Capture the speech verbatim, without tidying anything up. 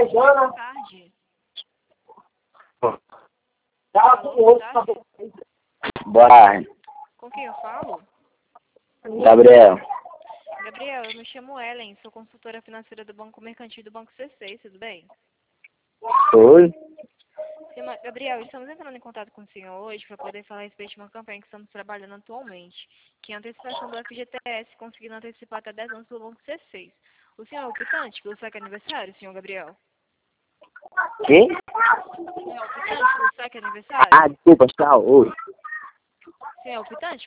Boa tarde. Alô, boa tarde. Boa tarde. Com quem eu falo? Gabriel. Gabriel, eu me chamo Ellen, sou consultora financeira do Banco Mercantil do Banco C seis, tudo bem? Oi? Sim, ma- Gabriel, estamos entrando em contato com o senhor hoje para poder falar a respeito de uma campanha que estamos trabalhando atualmente, que é a antecipação do F G T S, conseguindo antecipar até dez anos pelo Banco C seis. O senhor é optante pelo saque aniversário, senhor Gabriel? Quem? O senhor é optante pelo saque aniversário? Ah, desculpa, tchau. Oi. O senhor é optante